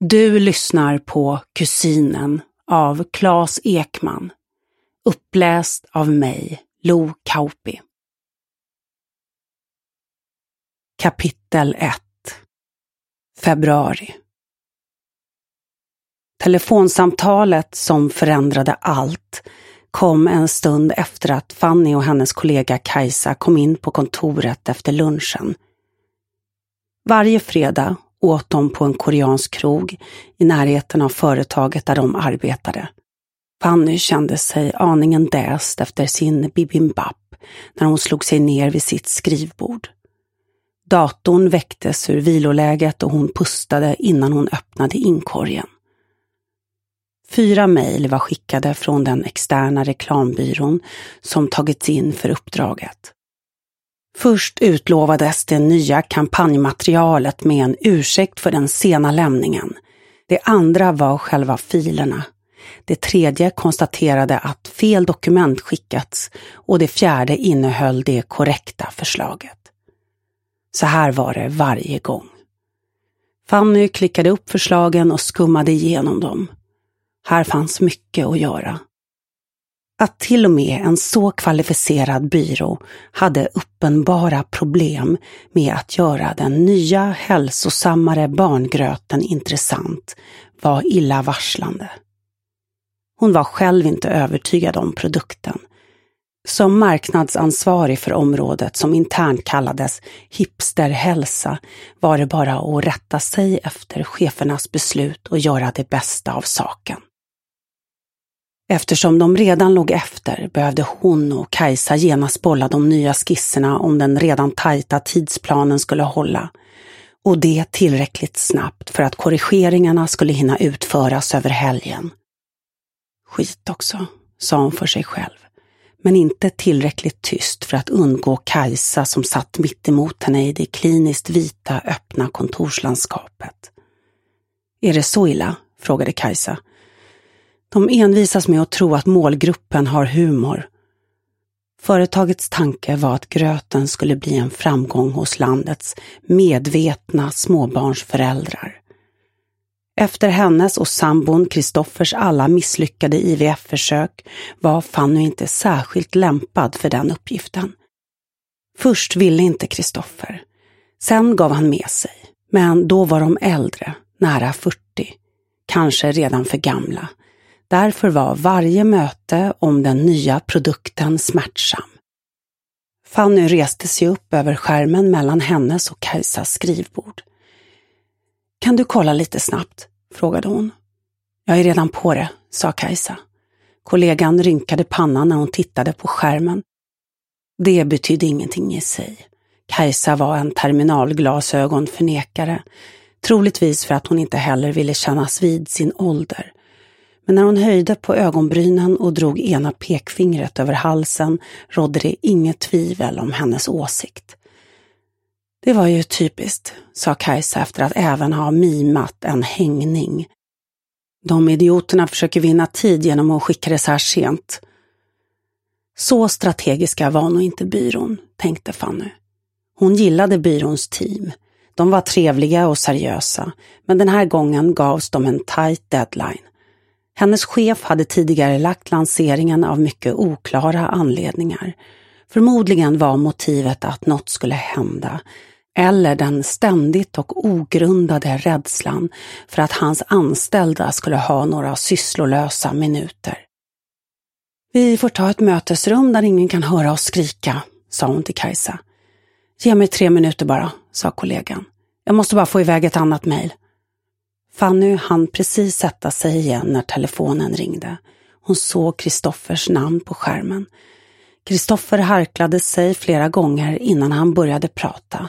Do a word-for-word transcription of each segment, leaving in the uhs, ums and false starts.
Du lyssnar på Kusinen av Claes Ekman, uppläst av mig, Lo Kauppi. Kapitel ett. Februari. Telefonsamtalet som förändrade allt kom en stund efter att Fanny och hennes kollega Kajsa kom in på kontoret efter lunchen. Varje fredag åt de på en koreansk krog i närheten av företaget där de arbetade. Fanny kände sig aningen däst efter sin bibimbap när hon slog sig ner vid sitt skrivbord. Datorn väcktes ur viloläget och hon pustade innan hon öppnade inkorgen. Fyra mejl var skickade från den externa reklambyrån som tagits in för uppdraget. Först utlovades det nya kampanjmaterialet med en ursäkt för den sena lämningen. Det andra var själva filerna. Det tredje konstaterade att fel dokument skickats och det fjärde innehöll det korrekta förslaget. Så här var det varje gång. Fanny klickade upp förslagen och skummade igenom dem. Här fanns mycket att göra. Att till och med en så kvalificerad byrå hade uppenbara problem med att göra den nya hälsosammare barngröten intressant var illavarslande. Hon var själv inte övertygad om produkten. Som marknadsansvarig för området som internt kallades hipsterhälsa var det bara att rätta sig efter chefernas beslut och göra det bästa av saken. Eftersom de redan låg efter behövde hon och Kajsa genast bolla de nya skisserna om den redan tajta tidsplanen skulle hålla. Och det tillräckligt snabbt för att korrigeringarna skulle hinna utföras över helgen. Skit också, sa hon för sig själv. Men inte tillräckligt tyst för att undgå Kajsa som satt mitt emot henne i det kliniskt vita öppna kontorslandskapet. Är det så illa? Frågade Kajsa. De envisas med att tro att målgruppen har humor. Företagets tanke var att gröten skulle bli en framgång hos landets medvetna småbarnsföräldrar. Efter hennes och sambon Kristoffers alla misslyckade I V F-försök var Fanny inte särskilt lämpad för den uppgiften. Först ville inte Kristoffer. Sen gav han med sig. Men då var de äldre, nära fyrtio. Kanske redan för gamla. Därför var varje möte om den nya produkten smärtsam. Fanny reste sig upp över skärmen mellan hennes och Kajsas skrivbord. Kan du kolla lite snabbt? Frågade hon. Jag är redan på det, sa Kajsa. Kollegan rynkade pannan när hon tittade på skärmen. Det betydde ingenting i sig. Kajsa var en terminalglasögonförnekare, troligtvis för att hon inte heller ville kännas vid sin ålder. Men när hon höjde på ögonbrynen och drog ena pekfingret över halsen rådde det inget tvivel om hennes åsikt. Det var ju typiskt, sa Kajsa efter att även ha mimat en hängning. De idioterna försöker vinna tid genom att skicka det så här sent. Så strategiska var nog inte byrån, tänkte Fanny. Hon gillade byråns team. De var trevliga och seriösa, men den här gången gavs de en tight deadline. Hennes chef hade tidigare lagt lanseringen av mycket oklara anledningar. Förmodligen var motivet att något skulle hända, eller den ständigt och ogrundade rädslan för att hans anställda skulle ha några sysslolösa minuter. Vi får ta ett mötesrum där ingen kan höra oss skrika, sa hon till Kajsa. Ge mig tre minuter bara, sa kollegan. Jag måste bara få iväg ett annat mejl. Fanny hann precis sätta sig igen när telefonen ringde. Hon såg Kristoffers namn på skärmen. Kristoffer harklade sig flera gånger innan han började prata.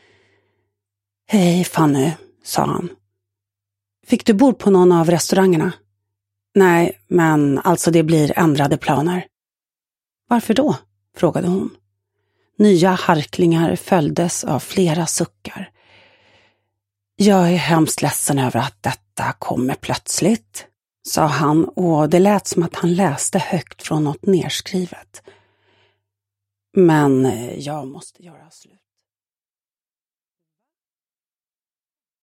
Hej Fanny, sa han. Fick du bord på någon av restaurangerna? Nej, men alltså det blir ändrade planer. Varför då? Frågade hon. Nya harklingar följdes av flera suckar. Jag är hemskt ledsen över att detta kommer plötsligt, sa han, och det lät som att han läste högt från något nerskrivet. Men jag måste göra slut.